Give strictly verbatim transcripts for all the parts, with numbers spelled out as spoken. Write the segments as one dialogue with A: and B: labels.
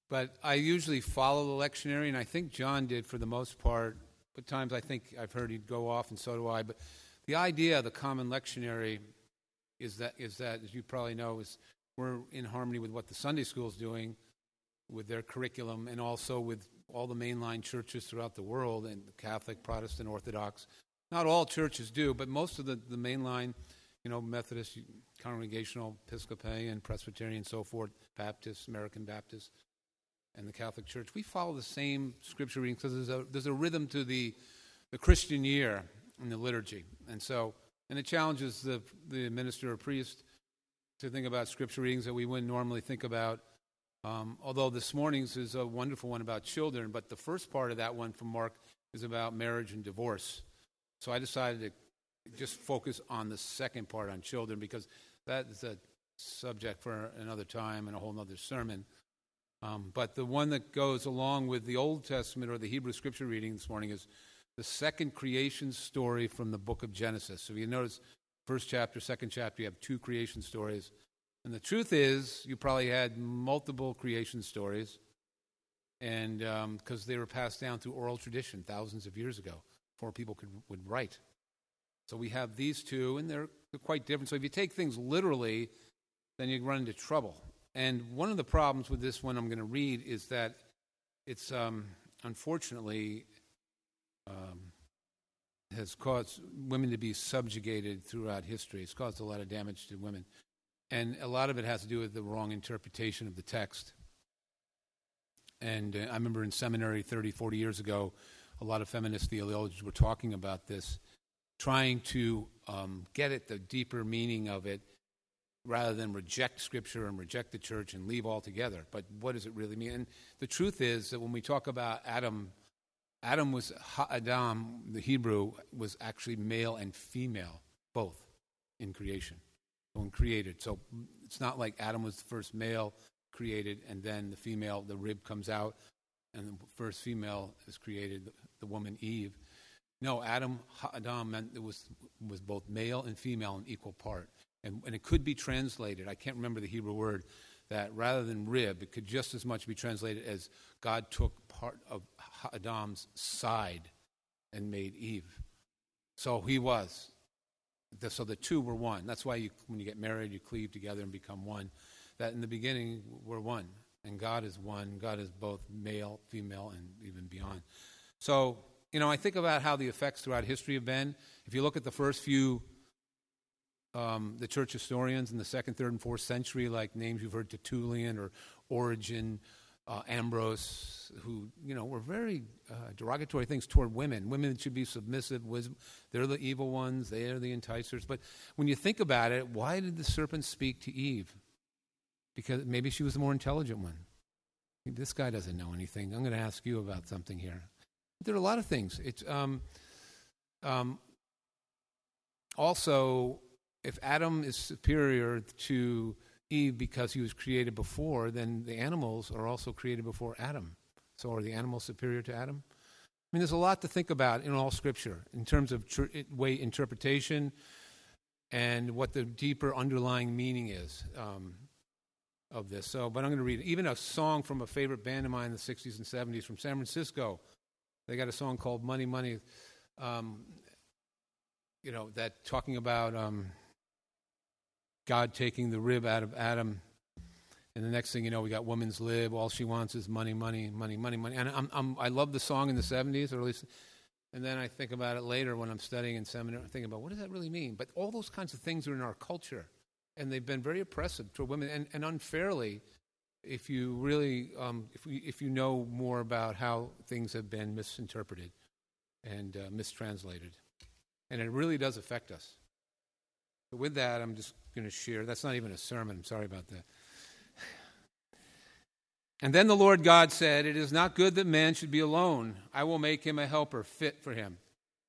A: But I usually follow the lectionary, and I think John did for the most part. But times I think I've heard he'd go off, and so do I. But the idea of the common lectionary is that, is that, as you probably know, is we're in harmony with what the Sunday school is doing with their curriculum, and also with all the mainline churches throughout the world, and the Catholic, Protestant, Orthodox. Not all churches do, but most of the, the mainline, you know, Methodist, Congregational, Episcopalian, Presbyterian, and so forth, Baptist, American Baptist, and the Catholic Church, we follow the same scripture reading because there's a, there's a rhythm to the, the Christian year in the liturgy. And so, and it challenges the, the minister or priest to think about scripture readings that we wouldn't normally think about. Um, although this morning's is a wonderful one about children, but the first part of that one from Mark is about marriage and divorce. So I decided to just focus on the second part on children, because that is a subject for another time and a whole other sermon. Um, but the one that goes along with the Old Testament or the Hebrew scripture reading this morning is the second creation story from the book of Genesis. So if you notice, first chapter, second chapter, you have two creation stories. And the truth is, you probably had multiple creation stories, and because um, they were passed down through oral tradition thousands of years ago, before people could would write. So we have these two, and they're, they're quite different. So if you take things literally, then you run into trouble. And one of the problems with this one I'm going to read is that it's um, unfortunately um, has caused women to be subjugated throughout history. It's caused a lot of damage to women. And a lot of it has to do with the wrong interpretation of the text. And uh, I remember in seminary thirty, forty years ago, a lot of feminist theologians were talking about this, trying to um, get at the deeper meaning of it, rather than reject Scripture and reject the church and leave altogether. But what does it really mean? And the truth is that when we talk about Adam, Adam was, Ha-Adam, the Hebrew, was actually male and female, both, in creation. When created. So it's not like Adam was the first male created, and then the female, the rib comes out, and the first female is created, the woman Eve. No, Adam, Adam meant it was was both male and female in equal part. And, and it could be translated, I can't remember the Hebrew word, that rather than rib, it could just as much be translated as God took part of Adam's side and made Eve. So he was. So the two were one. That's why you, when you get married, you cleave together and become one. That in the beginning, we're one. And God is one. God is both male, female, and even beyond. So, you know, I think about how the effects throughout history have been. If you look at the first few, um, the church historians in the second, third, and fourth century, like names you've heard, Tertullian or Origen, uh, Ambrose, who, you know, were very uh, derogatory things toward women. Women should be submissive. They're the evil ones. They are the enticers. But when you think about it, why did the serpent speak to Eve? Because maybe she was the more intelligent one. This guy doesn't know anything. I'm going to ask you about something here. There are a lot of things. It's um, um, also, if Adam is superior to Eve because he was created before, then the animals are also created before Adam. So are the animals superior to Adam? I mean, there's a lot to think about in all Scripture in terms of tr- way interpretation and what the deeper underlying meaning is um, of this. So, but I'm going to read even a song from a favorite band of mine in the sixties and seventies from San Francisco. They got a song called Money, Money, um, you know, that talking about um, God taking the rib out of Adam. And the next thing you know, we got woman's lib. All she wants is money, money, money, money, money. And I'm, I'm, I love the song in the seventies, or at least, and then I think about it later when I'm studying in seminary, thinking about what does that really mean? But all those kinds of things are in our culture, and they've been very oppressive toward women, and, and unfairly, if you really, um, if we, if you know more about how things have been misinterpreted and uh, mistranslated, and it really does affect us. But with that, I'm just going to share. That's not even a sermon. I'm sorry about that. And then the Lord God said, "It is not good that man should be alone. I will make him a helper fit for him."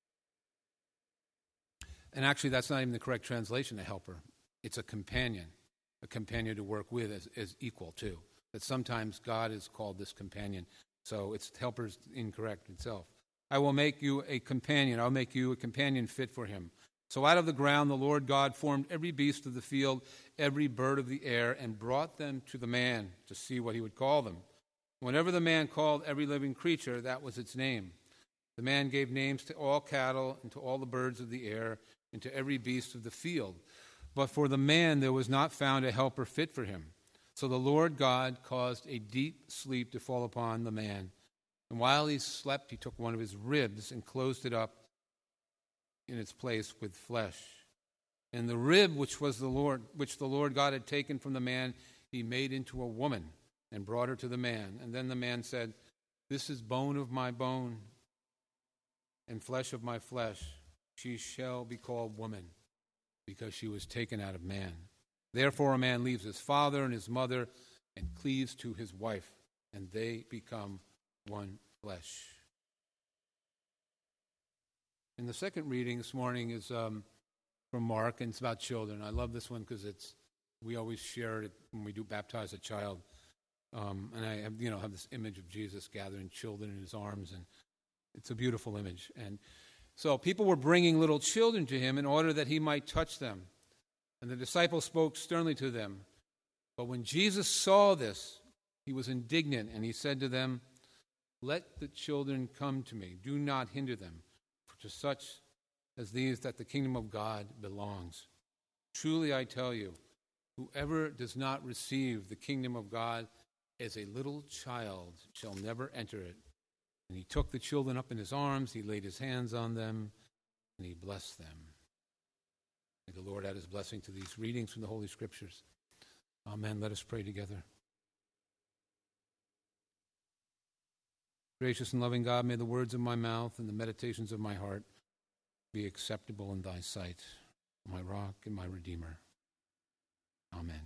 A: And actually, that's not even the correct translation, a helper. It's a companion, a companion to work with as, as equal too. But sometimes God is called this companion. So it's helper's incorrect itself. I will make you a companion. I'll make you a companion fit for him. So out of the ground the Lord God formed every beast of the field, every bird of the air, and brought them to the man to see what he would call them. Whenever the man called every living creature, that was its name. The man gave names to all cattle and to all the birds of the air and to every beast of the field. But for the man there was not found a helper fit for him. So the Lord God caused a deep sleep to fall upon the man. And while he slept, he took one of his ribs and closed it up in its place with flesh. And the rib which was the Lord, which the Lord God had taken from the man, he made into a woman and brought her to the man. And then the man said, "This is bone of my bone and flesh of my flesh. She shall be called woman, because she was taken out of man. Therefore a man leaves his father and his mother and cleaves to his wife, and they become one flesh." And the second reading this morning is um, from Mark, and it's about children. I love this one because it's we always share it when we do baptize a child. Um, and I have, you know, have this image of Jesus gathering children in his arms, and it's a beautiful image. And so people were bringing little children to him in order that he might touch them. And the disciples spoke sternly to them. But when Jesus saw this, he was indignant, and he said to them, "Let the children come to me. Do not hinder them, for to such as these that the kingdom of God belongs. Truly I tell you, whoever does not receive the kingdom of God as a little child shall never enter it." And he took the children up in his arms, he laid his hands on them, and he blessed them. May the Lord add his blessing to these readings from the Holy Scriptures. Amen. Let us pray together. Gracious and loving God, may the words of my mouth and the meditations of my heart be acceptable in thy sight, my rock and my redeemer. Amen.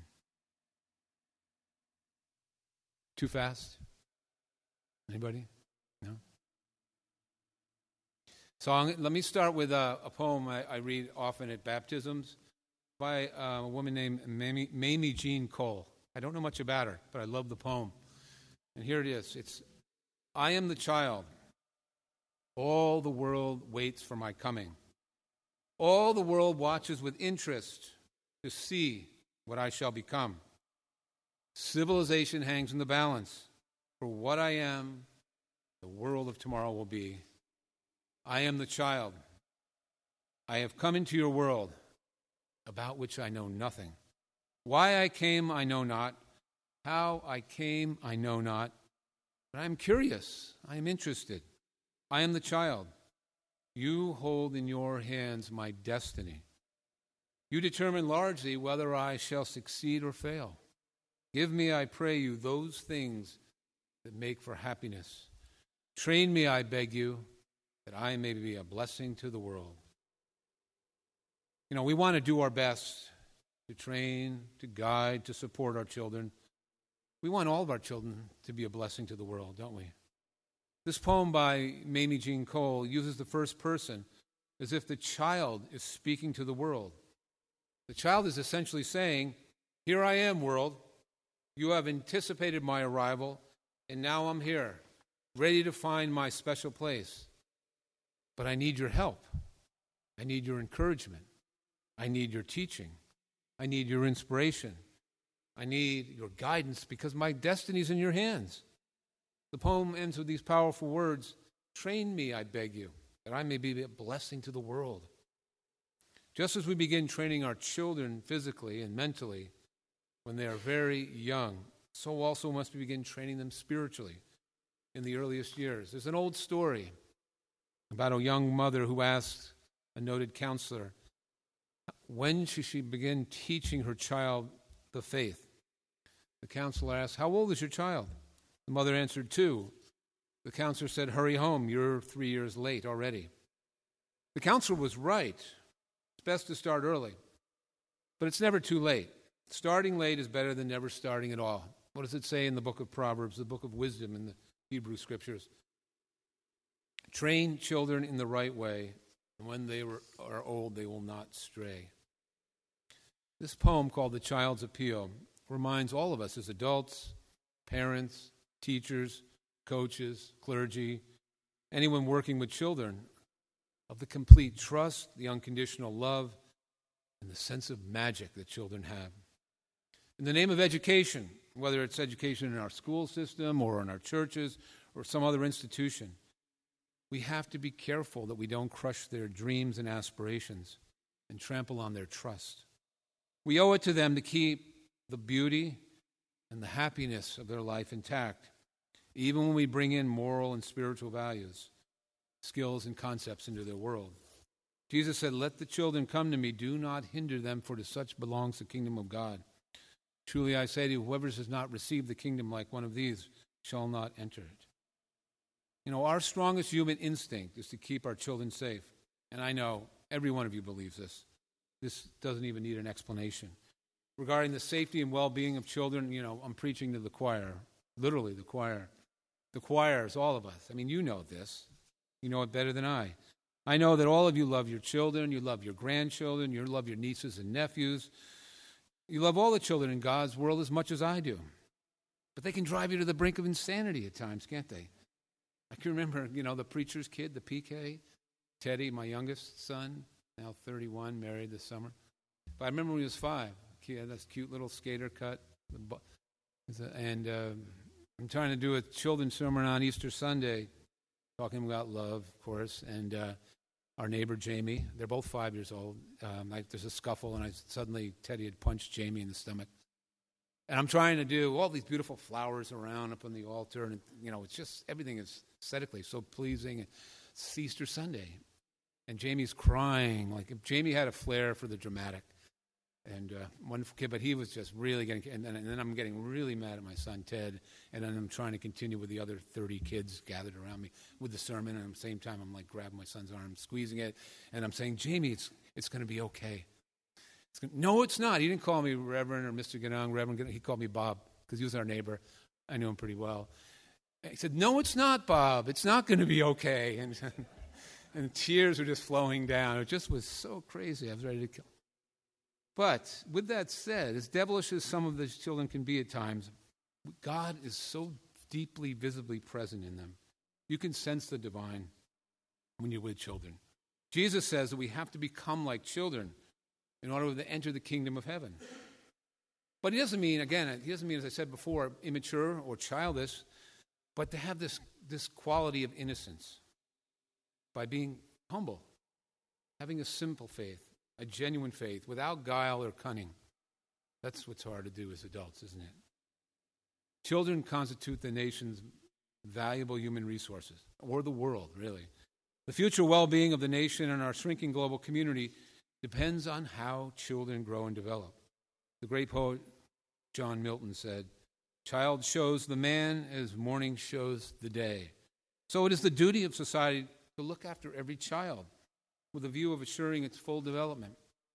A: Too fast? Anybody? No? So I'm, let me start with a, a poem I, I read often at baptisms by uh, a woman named Mamie, Mamie Jean Cole. I don't know much about her, but I love the poem. And here it is. It's, "I am the child. All the world waits for my coming. All the world watches with interest to see what I shall become. Civilization hangs in the balance. For what I am, the world of tomorrow will be. I am the child. I have come into your world, about which I know nothing. Why I came, I know not. How I came, I know not. But I am curious. I am interested. I am the child. You hold in your hands my destiny. You determine largely whether I shall succeed or fail. Give me, I pray you, those things that make for happiness. Train me, I beg you, that I may be a blessing to the world." You know, we want to do our best to train, to guide, to support our children. We want all of our children to be a blessing to the world, don't we? This poem by Mamie Jean Cole uses the first person as if the child is speaking to the world. The child is essentially saying, "Here I am, world. You have anticipated my arrival, and now I'm here, ready to find my special place. But I need your help. I need your encouragement. I need your teaching. I need your inspiration. I need your guidance because my destiny's in your hands." The poem ends with these powerful words, "Train me, I beg you, that I may be a blessing to the world." Just as we begin training our children physically and mentally when they are very young, so also must we begin training them spiritually in the earliest years. There's an old story about a young mother who asked a noted counselor, when should she begin teaching her child the faith? The counselor asked, "How old is your child?" The mother answered, two. The counselor said, "Hurry home, you're three years late already." The counselor was right. It's best to start early, but it's never too late. Starting late is better than never starting at all. What does it say in the book of Proverbs, the book of wisdom in the Hebrew Scriptures? Train children in the right way, and when they are old, they will not stray. This poem, called The Child's Appeal, reminds all of us as adults, parents, teachers, coaches, clergy, anyone working with children, of the complete trust, the unconditional love, and the sense of magic that children have. In the name of education, whether it's education in our school system or in our churches or some other institution. We have to be careful that we don't crush their dreams and aspirations and trample on their trust. We owe it to them to keep the beauty and the happiness of their life intact, even when we bring in moral and spiritual values, skills, and concepts into their world. Jesus said, "Let the children come to me. Do not hinder them, for to such belongs the kingdom of God. Truly I say to you, whoever does not receive the kingdom like one of these shall not enter it." You know, our strongest human instinct is to keep our children safe. And I know every one of you believes this. This doesn't even need an explanation. Regarding the safety and well-being of children, you know, I'm preaching to the choir, literally the choir. The choirs, all of us. I mean, you know this. You know it better than I. I know that all of you love your children, you love your grandchildren, you love your nieces and nephews. You love all the children in God's world as much as I do. But they can drive you to the brink of insanity at times, can't they? I can remember, you know, the preacher's kid, the P K, Teddy, my youngest son, now thirty-one, married this summer. But I remember when he was five. He had this cute little skater cut. And uh, I'm trying to do a children's sermon on Easter Sunday, talking about love, of course, and uh, our neighbor Jamie. They're both five years old. Um, I, there's a scuffle, and I suddenly, Teddy had punched Jamie in the stomach. And I'm trying to do all these beautiful flowers around up on the altar, and, you know, it's just, everything is aesthetically so pleasing. It's Easter Sunday, and Jamie's crying. Like, if Jamie had a flair for the dramatic. And uh, wonderful kid, but he was just really getting, and then, and then I'm getting really mad at my son, Ted, and then I'm trying to continue with the other thirty kids gathered around me with the sermon, and at the same time, I'm like grabbing my son's arm, squeezing it, and I'm saying, Jamie, it's it's going to be okay. It's gonna, no, it's not. He didn't call me Reverend or Mister Ganong, Reverend Ganong. He called me Bob, because he was our neighbor. I knew him pretty well. And he said, no, it's not, Bob. It's not going to be okay. And, and tears were just flowing down. It just was so crazy. I was ready to kill. But with that said, as devilish as some of these children can be at times, God is so deeply, visibly present in them. You can sense the divine when you're with children. Jesus says that we have to become like children in order to enter the kingdom of heaven. But he doesn't mean, again, he doesn't mean, as I said before, immature or childish, but to have this, this quality of innocence by being humble, having a simple faith. A genuine faith, without guile or cunning. That's what's hard to do as adults, isn't it? Children constitute the nation's valuable human resources, or the world, really. The future well-being of the nation and our shrinking global community depends on how children grow and develop. The great poet John Milton said, "Child shows the man as morning shows the day." So it is the duty of society to look after every child, with a view of assuring its full development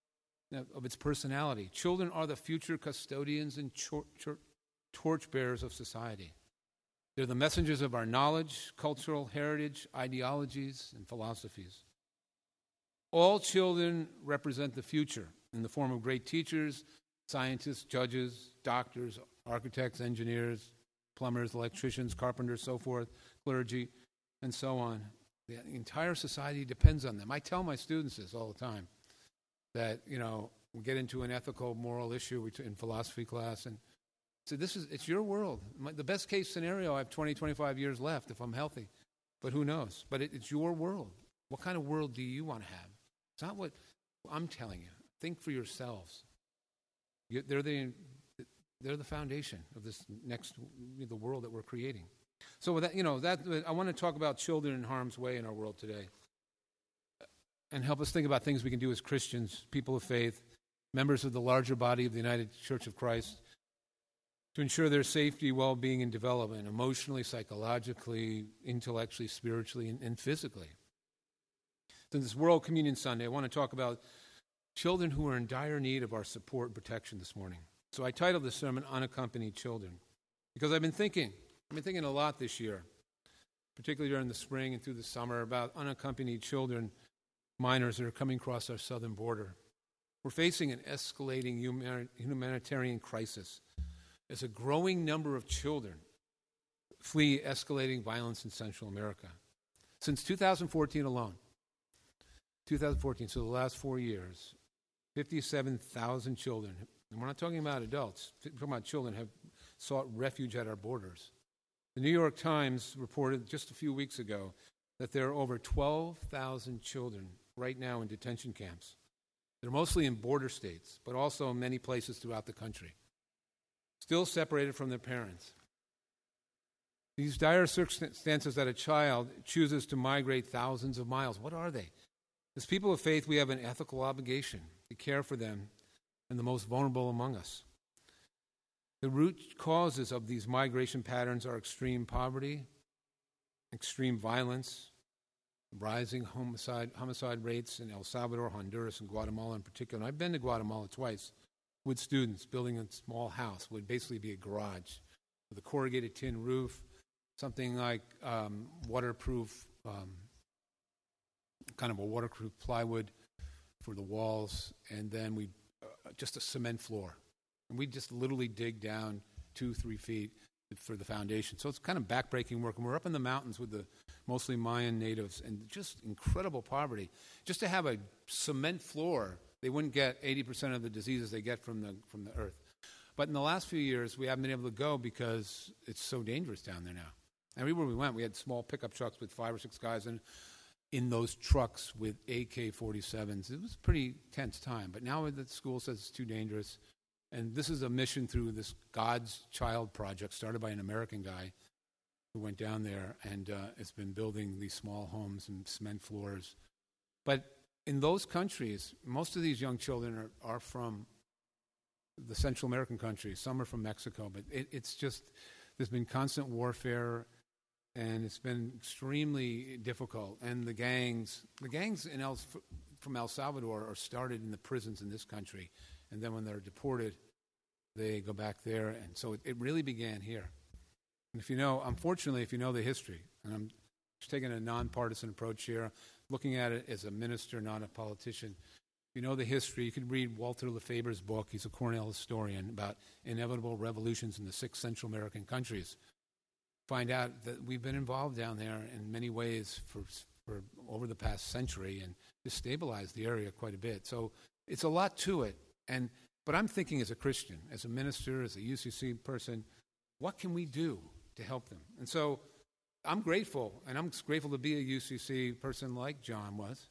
A: of its personality. Children are the future custodians and chor- chor- torchbearers of society. They're the messengers of our knowledge, cultural heritage, ideologies, and philosophies. All children represent the future in the form of great teachers, scientists, judges, doctors, architects, engineers, plumbers, electricians, carpenters, so forth, clergy, and so on. The entire society depends on them. I tell my students this all the time, that, you know, we get into an ethical, moral issue in philosophy class, and so this is, it's your world. My, the best case scenario, I have twenty, twenty-five years left if I'm healthy, but who knows? But it, it's your world. What kind of world do you want to have? It's not what I'm telling you. Think for yourselves. You, they're the they're the foundation of this next, the world that we're creating. So with that, you know, that I want to talk about children in harm's way in our world today, and help us think about things we can do as Christians, people of faith, members of the larger body of the United Church of Christ, to ensure their safety, well-being, and development, emotionally, psychologically, intellectually, spiritually, and, and physically. So this World Communion Sunday, I want to talk about children who are in dire need of our support and protection this morning. So I titled this sermon, Unaccompanied Children, because I've been thinking, I've been thinking a lot this year, particularly during the spring and through the summer, about unaccompanied children, minors that are coming across our southern border. We're facing an escalating humanitarian crisis as a growing number of children flee escalating violence in Central America. Since two thousand fourteen alone, two thousand fourteen, so the last four years, fifty-seven thousand children, and we're not talking about adults, we're talking about children, have sought refuge at our borders. The New York Times reported just a few weeks ago that there are over twelve thousand children right now in detention camps. They're mostly in border states, but also in many places throughout the country, still separated from their parents. These dire circumstances that a child chooses to migrate thousands of miles, what are they? As people of faith, we have an ethical obligation to care for them and the most vulnerable among us. The root causes of these migration patterns are extreme poverty, extreme violence, rising homicide, homicide rates in El Salvador, Honduras, and Guatemala in particular. And I've been to Guatemala twice with students building a small house. It would basically be a garage with a corrugated tin roof, something like um, waterproof, um, kind of a waterproof plywood for the walls, and then we uh, just a cement floor. And we just literally dig down two, three feet for the foundation. So it's kind of backbreaking work. And we're up in the mountains with the mostly Mayan natives and just incredible poverty. Just to have a cement floor, they wouldn't get eighty percent of the diseases they get from the from the earth. But in the last few years, we haven't been able to go because it's so dangerous down there now. Everywhere we went, we had small pickup trucks with five or six guys in, in those trucks with A K forty-sevens. It was a pretty tense time. But now the school says it's too dangerous. And this is a mission through this God's Child project started by an American guy who went down there and uh, has been building these small homes and cement floors. But in those countries, most of these young children are, are from the Central American countries. Some are from Mexico. But it, it's just, there's been constant warfare, and it's been extremely difficult. And the gangs, the gangs in El, from El Salvador are started in the prisons in this country. And then when they're deported, they go back there. And so it, it really began here. And if you know, unfortunately, if you know the history, and I'm just taking a nonpartisan approach here, looking at it as a minister, not a politician. If you know the history, you could read Walter Lefebvre's book. He's a Cornell historian about inevitable revolutions in the six Central American countries. Find out that we've been involved down there in many ways for, for over the past century and destabilized the area quite a bit. So it's a lot to it. And but I'm thinking as a Christian, as a minister, as a U C C person, what can we do to help them? And so I'm grateful, and I'm grateful to be a U C C person like John was.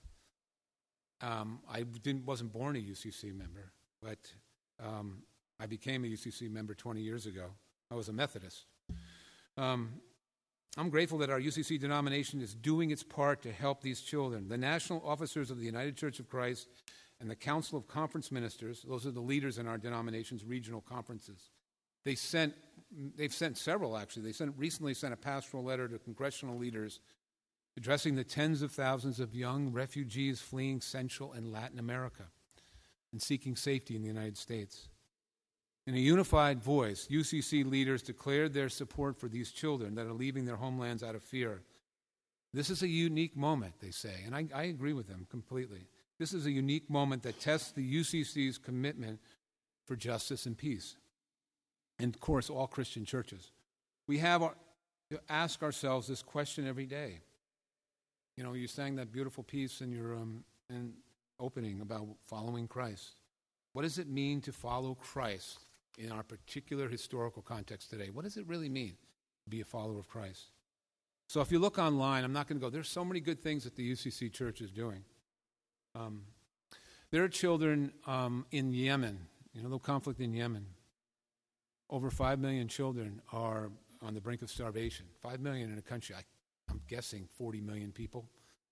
A: Um, I didn't, wasn't born a U C C member, but um, I became a U C C member twenty years ago. I was a Methodist. Um, I'm grateful that our U C C denomination is doing its part to help these children. The national officers of the United Church of Christ and the Council of Conference Ministers, those are the leaders in our denomination's regional conferences. They sent, they've sent several, actually. They sent, recently sent a pastoral letter to congressional leaders addressing the tens of thousands of young refugees fleeing Central and Latin America and seeking safety in the United States. In a unified voice, U C C leaders declared their support for these children that are leaving their homelands out of fear. This is a unique moment, they say, and I, I agree with them completely. This is a unique moment that tests the U C C's commitment for justice and peace. And, of course, all Christian churches. We have our, to ask ourselves this question every day. You know, you sang that beautiful piece in your um, in opening about following Christ. What does it mean to follow Christ in our particular historical context today? What does it really mean to be a follower of Christ? So if you look online, I'm not going to go, there's so many good things that the U C C church is doing. Um, there are children um, in Yemen, you know, the conflict in Yemen. Over five million children are on the brink of starvation. Five million in a country, I, I'm guessing forty million people.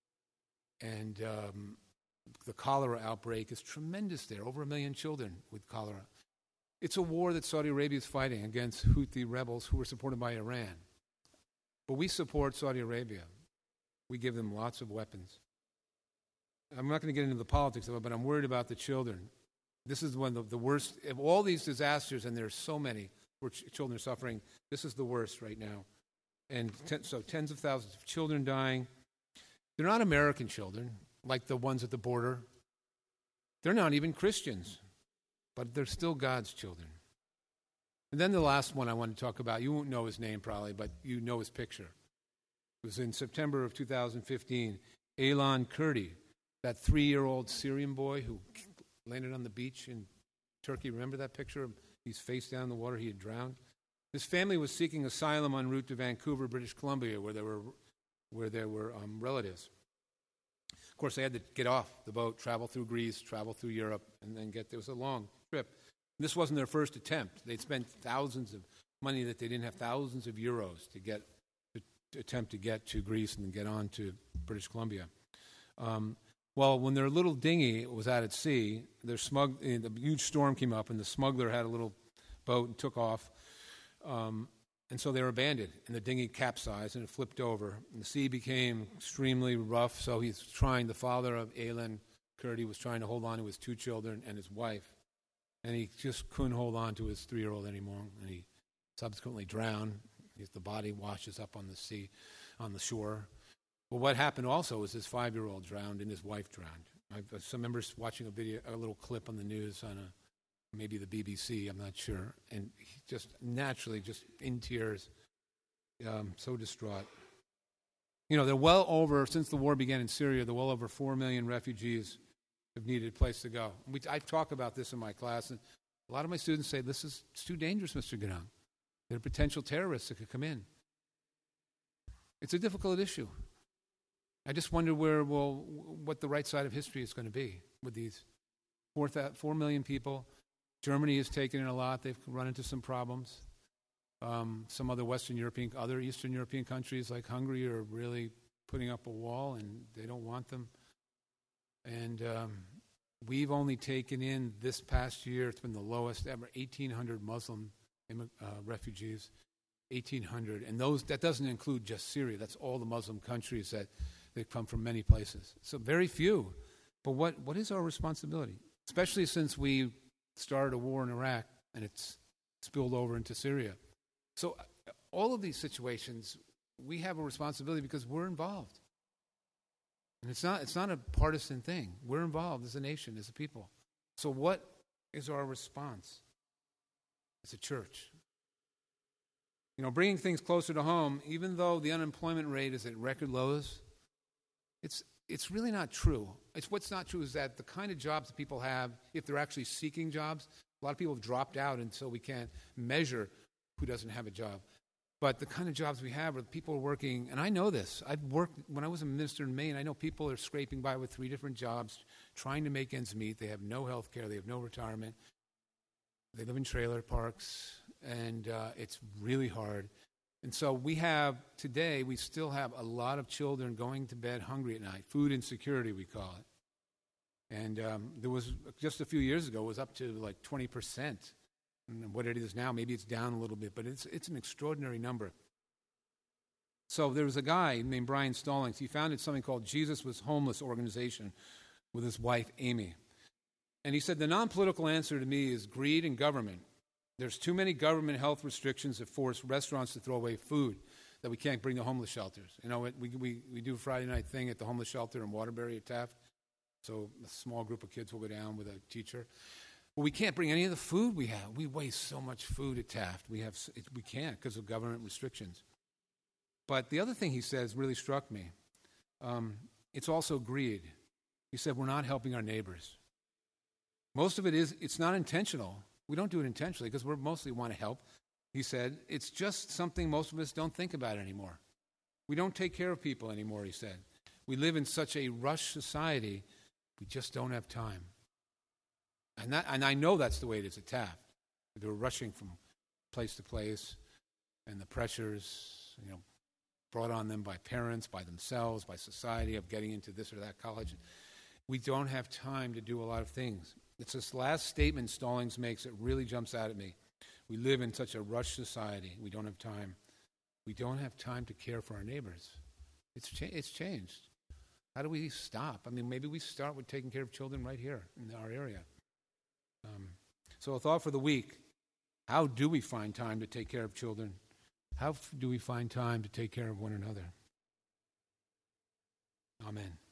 A: And um, the cholera outbreak is tremendous there, over a million children with cholera. It's a war that Saudi Arabia is fighting against Houthi rebels who are supported by Iran. But we support Saudi Arabia. We give them lots of weapons. I'm not going to get into the politics of it, but I'm worried about the children. This is one of the worst of all these disasters, and there's so many where ch- children are suffering. This is the worst right now. And ten, so tens of thousands of children dying. They're not American children, like the ones at the border. They're not even Christians, but they're still God's children. And then the last one I want to talk about, you won't know his name probably, but you know his picture. It was in September of two thousand fifteen. Aylan Kurdi, that three-year-old Syrian boy who landed on the beach in Turkey. Remember that picture? He's face down in the water. He had drowned. This family was seeking asylum en route to Vancouver, British Columbia, where there were where there were um, relatives. Of course, they had to get off the boat, travel through Greece, travel through Europe, and then get there. It was a long trip. This wasn't their first attempt. They'd spent thousands of money that they didn't have, thousands of euros to get to, to attempt to get to Greece and then get on to British Columbia. Um, well, when their little dinghy was out at sea, their smug, uh, the huge storm came up, and the smuggler had a little boat and took off. Um, and so they were abandoned, and the dinghy capsized, and it flipped over. And the sea became extremely rough, so he's trying, the father of Aylan Kurdi was trying to hold on to his two children and his wife. And he just couldn't hold on to his three-year-old anymore, and he subsequently drowned. The body washes up on the sea, on the shore. But what happened also is his five-year-old drowned and his wife drowned. I remember watching a video, a little clip on the news on a maybe the B B C, I'm not sure, and he just naturally just in tears, um, so distraught. You know, they're well over, since the war began in Syria, they're well over four million refugees have needed a place to go. We, I talk about this in my class, and a lot of my students say, this is it's too dangerous, Mister Gadang. There are potential terrorists that could come in. It's a difficult issue. I just wonder where, well, what the right side of history is going to be with these four, four million people. Germany has taken in a lot. They've run into some problems. Um, some other Western European, other Eastern European countries like Hungary are really putting up a wall, and they don't want them. And um, we've only taken in this past year, it's been the lowest ever, eighteen hundred Muslim uh, refugees, eighteen hundred. And those that doesn't include just Syria. That's all the Muslim countries that they come from many places. So very few. But what, what is our responsibility? Especially since we started a war in Iraq and it's spilled over into Syria. So all of these situations, we have a responsibility because we're involved. And it's not, it's not a partisan thing. We're involved as a nation, as a people. So what is our response as a church? You know, bringing things closer to home, even though the unemployment rate is at record lows, it's it's really not true. It's what's not true is that the kind of jobs that people have, if they're actually seeking jobs, a lot of people have dropped out, and so we can't measure who doesn't have a job. But the kind of jobs we have are people are working, and I know this. I've worked, when I was a minister in Maine, I know people are scraping by with three different jobs, trying to make ends meet. They have no health care. They have no retirement. They live in trailer parks, and uh, it's really hard. And so we have, today, we still have a lot of children going to bed hungry at night. Food insecurity, we call it. And um, there was, just a few years ago, it was up to like twenty percent. And what it is now, maybe it's down a little bit, but it's it's an extraordinary number. So there was a guy named Brian Stallings. He founded something called Jesus Was Homeless organization with his wife, Amy. And he said, the non-political answer to me is greed and government. There's too many government health restrictions that force restaurants to throw away food that we can't bring to homeless shelters. You know, we we we do a Friday night thing at the homeless shelter in Waterbury at Taft. So a small group of kids will go down with a teacher. Well, we can't bring any of the food we have. We waste so much food at Taft. We have it, we can't because of government restrictions. But the other thing he says really struck me. Um, it's also greed. He said, we're not helping our neighbors. Most of it is, it's not intentional. We don't do it intentionally because we mostly want to help. He said, it's just something most of us don't think about anymore. We don't take care of people anymore, he said. We live in such a rush society, we just don't have time. And that, and I know that's the way it is at Taft. They're rushing from place to place, and the pressures, you know, brought on them by parents, by themselves, by society of getting into this or that college. We don't have time to do a lot of things. It's this last statement Stallings makes that really jumps out at me. We live in such a rush society. We don't have time. We don't have time to care for our neighbors. It's cha- it's changed. How do we stop? I mean, maybe we start with taking care of children right here in our area. Um, so a thought for the week, how do we find time to take care of children? How f- do we find time to take care of one another? Amen.